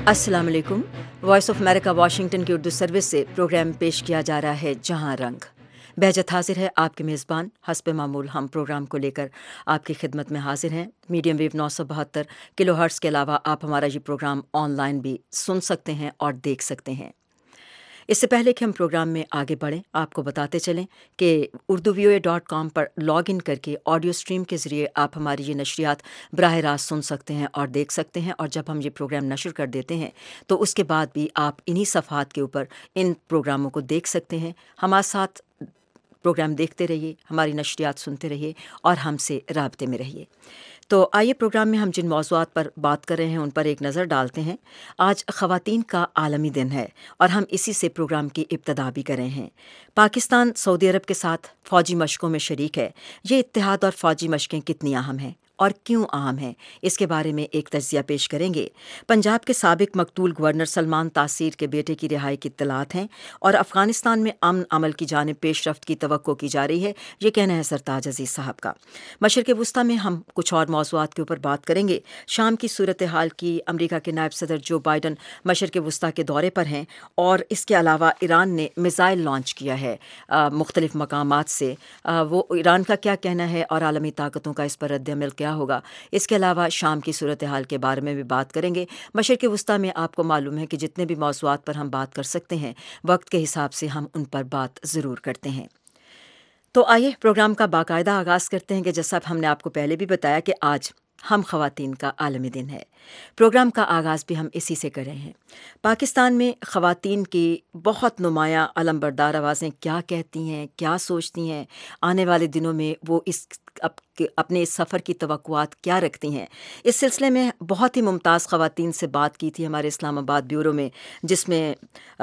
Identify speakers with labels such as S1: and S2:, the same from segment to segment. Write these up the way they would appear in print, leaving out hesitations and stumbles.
S1: अस्सलाम वालेकुम। Voice of America Washington की उर्दू सर्विस से प्रोग्राम पेश किया जा रहा है जहां रंग। बहजत हाजिर है आपके मेज़बान। हस्ब मामूल हम प्रोग्राम को लेकर आपकी खिदमत में हाजिर हैं। मीडियम वेव 972 किलो हर्ट्ज़ के अलावा आप हमारा ये प्रोग्राम ऑनलाइन भी सुन सकते हैं और देख सकते हैं। इससे पहले कि हम प्रोग्राम में आगे बढ़ें, आपको बताते चलें कि urduvoa.com पर लॉग इन करके ऑडियो स्ट्रीम के ज़रिए आप हमारी ये नशरियात बराह रास्त सुन सकते हैं और देख सकते हैं। और जब हम ये प्रोग्राम नशर कर देते हैं तो उसके बाद भी आप इन्हीं सफ़हात के ऊपर इन प्रोग्रामों को देख सकते हैं। हमारे साथ प्रोग्राम देखते रहिए, हमारी नशरियात सुनते रहिए और हमसे राब्ते में रहिए। तो आइए प्रोग्राम में हम जिन मौज़ूआत पर बात कर रहे हैं उन पर एक नज़र डालते हैं। आज ख़वातीन का आलमी दिन है और हम इसी से प्रोग्राम की इब्तदा भी कर रहे हैं। पाकिस्तान सऊदी अरब के साथ फ़ौजी मशकों में शरीक है। ये इत्तेहाद और फ़ौजी मशकें कितनी अहम हैं और क्यों अहम हैं, इसके बारे में एक तज्ज़िया पेश करेंगे। पंजाब के साबिक मकतूल गवर्नर सलमान तासीर के बेटे की रिहाई की इत्तलात हैं और अफ़गानिस्तान में अमन अमल की जानिब पेशरफ्त की तवक्को की जा रही है, ये कहना है सरताज अजीज़ साहब का। मशरिक़ वुस्ता में हम कुछ और मौज़ूआत के ऊपर बात करेंगे। शाम की सूरत हाल की, अमरीका के नायब सदर जो बाइडन मशरिक़ वुस्ता के दौरे पर हैं और इसके अलावा ईरान ने मिज़ाइल लॉन्च किया है मुख्तलिफ़ मकामात से। वो ईरान का क्या कहना है और आलमी ताकतों का इस पर रद्द-ए-अमल क्या होगा। इसके अलावा शाम की सूरत हाल के बारे में भी बात करेंगे। मशरिक़ वुस्ता में आपको मालूम है कि जितने भी मौज़ूआत पर हम बात कर सकते हैं, वक्त के हिसाब से हम उन पर बात ज़रूर करते हैं। तो आइए प्रोग्राम का बाकायदा आगाज़ करते हैं कि जैसा हमने आपको पहले भी बताया कि आज हम ख़वातीन का आलमी दिन है। प्रोग्राम का आगाज़ भी हम इसी से कर रहे हैं। पाकिस्तान में ख़वातीन की बहुत नुमायाँ अलमबरदार आवाज़ें क्या कहती हैं, क्या सोचती हैं, आने वाले दिनों में वो अपने इस सफ़र की तवक्कुआत क्या रखती हैं। इस सिलसिले में बहुत ही मुमताज़ ख़वातीन से बात की थी हमारे इस्लामाबाद ब्यूरो में, जिसमें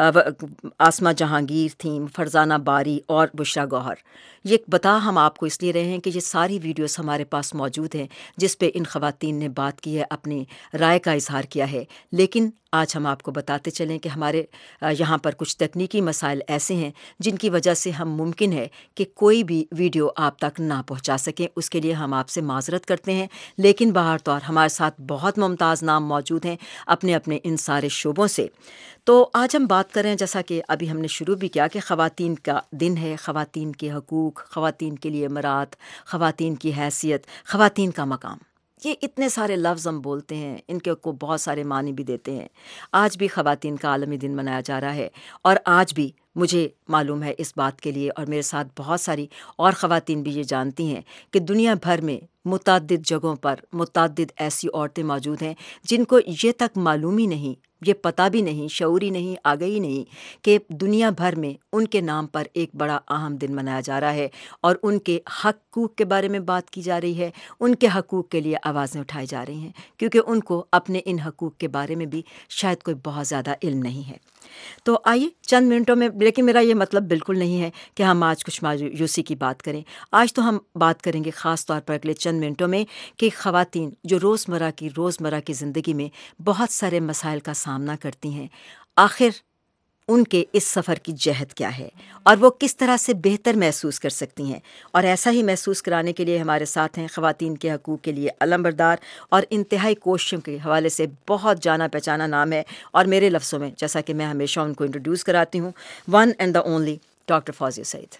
S1: आसमा जहांगीर थीं, फरजाना बारी और बुशरा गौहर। ये बता हम आपको इसलिए रहे हैं कि ये सारी वीडियोस हमारे पास मौजूद हैं जिस पे इन ख़वातीन ने बात की है, अपनी राय का इजहार किया है। लेकिन आज हम आपको बताते चलें कि हमारे यहाँ पर कुछ तकनीकी मसाइल ऐसे हैं जिनकी वजह से हम मुमकिन है कि कोई भी वीडियो आप तक ना पहुँचा सकें। उसके लिए हम आपसे माज़रत करते हैं, लेकिन बहर तौर हमारे साथ बहुत मुमताज़ नाम मौजूद हैं अपने अपने इन सारे शोबों से। तो आज हम बात करें, जैसा कि अभी हमने शुरू भी किया, कि ख़वातीन का दिन है, ख़वातीन के हकूक़, ख़वातीन के लिए मरात, ख़वातीन की हैसियत, ख़वातीन का मकाम। ये इतने सारे लफ्ज़ हम बोलते हैं, इनके को बहुत सारे मानी भी देते हैं। आज भी ख़वातीन का आलमी दिन मनाया जा रहा है और आज भी मुझे मालूम है इस बात के लिए, और मेरे साथ बहुत सारी और ख़वातीन भी ये जानती हैं कि दुनिया भर में मुतअद्दिद जगहों पर मुतअद्दिद ऐसी औरतें मौजूद हैं जिनको ये तक मालूम ही नहीं, ये पता भी नहीं, शऊर ही नहीं, आगाही नहीं कि दुनिया भर में उनके नाम पर एक बड़ा अहम दिन मनाया जा रहा है और उनके हकूक़ के बारे में बात की जा रही है, उनके हकूक़ के लिए आवाज़ें उठाई जा रही हैं, क्योंकि उनको अपने इन हकूक़ के बारे में भी शायद कोई बहुत ज़्यादा इल्म नहीं है। तो आइए चंद मिनटों में, लेकिन मेरा ये मतलब बिल्कुल नहीं है कि हम आज कुछ मायूसी की बात करें। आज तो हम बात करेंगे ख़ास तौर पर अगले चंद मिनटों में कि ख़वातीन जो रोज़मर्रा की ज़िंदगी में बहुत सारे मसाइल का सामना करती हैं, आखिर उनके इस सफ़र की जहद क्या है और वो किस तरह से बेहतर महसूस कर सकती हैं। और ऐसा ही महसूस कराने के लिए हमारे साथ हैं ख़वातीन के हकूक़ के लिए अलमबरदार और इंतहाई कोशिशों के हवाले से बहुत जाना पहचाना नाम है, और मेरे लफ्ज़ों में, जैसा कि मैं हमेशा उनको इंट्रोड्यूस कराती हूँ, one and the only doctor Fauzia Saeed.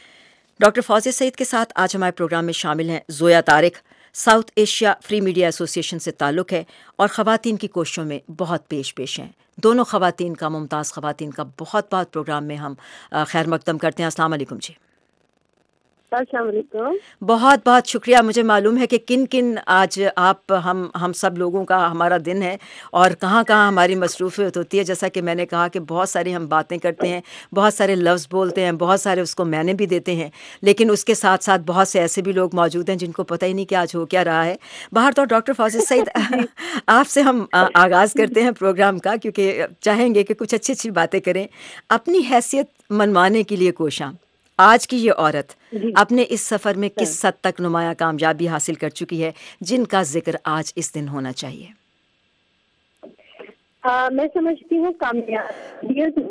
S1: Doctor Fauzia Saeed के साथ आज हमारे प्रोग्राम में शामिल हैं Zoya Tariq. South Asia free media association से ताल्लुक़ है और ख़वातीन की कोशिशों में बहुत पेश हैं। दोनों ख़वातीन का, मुमताज़ ख़वातीन का बहुत बहुत प्रोग्राम में हम खैर मकदम करते हैं। अस्सलाम वालेकुम जी। बहुत बहुत शुक्रिया। मुझे मालूम है कि किन किन आज आप हम सब लोगों का हमारा दिन है और कहाँ कहाँ हमारी मसरूफ़ियत होती है। जैसा कि मैंने कहा कि बहुत सारी हम बातें करते हैं, बहुत सारे लफ्ज़ बोलते हैं, बहुत सारे उसको मैंने भी देते हैं, लेकिन उसके साथ साथ बहुत से ऐसे भी लोग मौजूद हैं जिनको पता ही नहीं कि आज हो क्या रहा है बाहर। तो डॉक्टर फौजिया सईद, आपसे हम आगाज़ करते हैं प्रोग्राम का, क्योंकि चाहेंगे कि कुछ अच्छी अच्छी बातें करें। अपनी हैसियत मनवाने के लिए कोशां आज की ये औरत अपने इस सफ़र में किस हद तक नुमाया कामयाबी हासिल कर चुकी है, जिनका जिक्र आज इस दिन होना चाहिए।
S2: मैं समझती हूँ कामयाबी